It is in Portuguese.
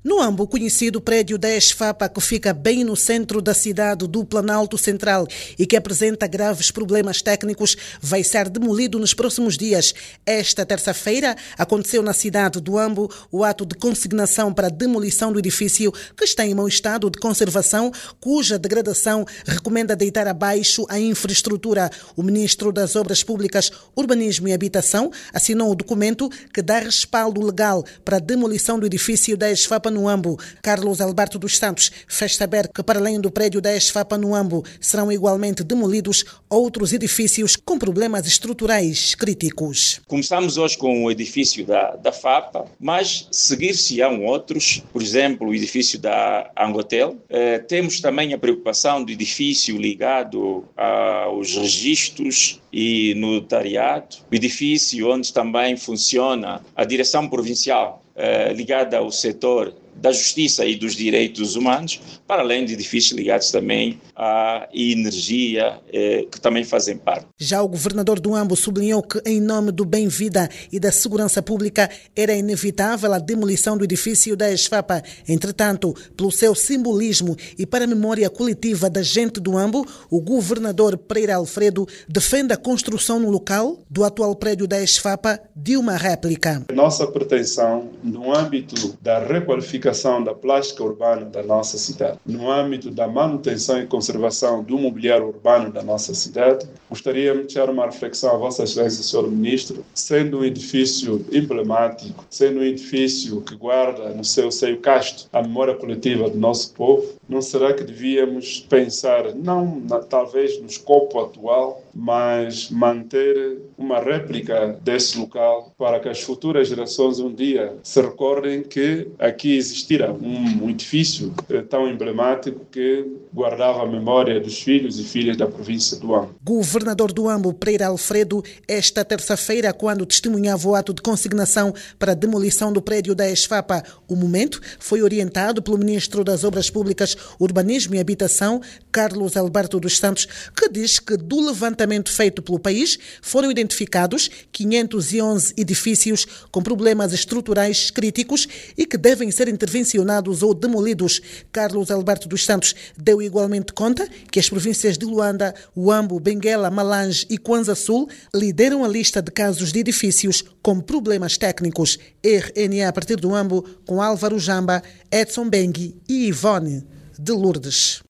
No Ambo, conhecido prédio da Esfapa, que fica bem no centro da cidade do Planalto Central e que apresenta graves problemas técnicos, vai ser demolido nos próximos dias. Esta terça-feira aconteceu na cidade do Ambo o ato de consignação para a demolição do edifício, que está em mau estado de conservação, cuja degradação recomenda deitar abaixo a infraestrutura. O ministro das Obras Públicas, Urbanismo e Habitação assinou o documento que dá respaldo legal para a demolição do edifício da Esfapa no Ambo. Carlos Alberto dos Santos fez saber que, para além do prédio da Esfapa no Ambo, serão igualmente demolidos outros edifícios com problemas estruturais críticos. Começamos hoje com o edifício da FAPA, mas seguir-se-ão outros, por exemplo, o edifício da Angotel. Temos também a preocupação do edifício ligado aos registros e notariado, o edifício onde também funciona a direção provincial ligada ao setor da justiça e dos direitos humanos, para além de edifícios ligados também à energia, que também fazem parte. Já o governador do Ambo sublinhou que, em nome do bem-vida e da segurança pública, era inevitável a demolição do edifício da Esfapa. Entretanto, pelo seu simbolismo e para a memória coletiva da gente do Ambo, o governador Pereira Alfredo defende a construção no local do atual prédio da Esfapa de uma réplica. Nossa pretensão, no âmbito da requalificação da plástica urbana da nossa cidade, no âmbito da manutenção e conservação do mobiliário urbano da nossa cidade, gostaríamos de deixar uma reflexão a Vossa Excelência, Sr. Ministro, sendo um edifício emblemático, sendo um edifício que guarda no seu seio casto a memória coletiva do nosso povo, não será que devíamos pensar, talvez no escopo atual, mas manter uma réplica desse local para que as futuras gerações um dia se recordem que aqui existira um edifício tão emblemático que guardava a memória dos filhos e filhas da província do Ambo. Governador do Ambo, Pereira Alfredo, esta terça-feira, quando testemunhava o ato de consignação para a demolição do prédio da Esfapa, o momento foi orientado pelo ministro das Obras Públicas, Urbanismo e Habitação, Carlos Alberto dos Santos, que diz que do levantamento feito pelo país foram identificados 511 edifícios com problemas estruturais críticos e que devem ser intervencionados ou demolidos. Carlos Alberto dos Santos deu igualmente conta que as províncias de Luanda, Huambo, Benguela, Malange e Kwanza Sul lideram a lista de casos de edifícios com problemas técnicos. RNA a partir do Huambo, com Álvaro Jamba, Edson Bengui e Ivone de Lourdes.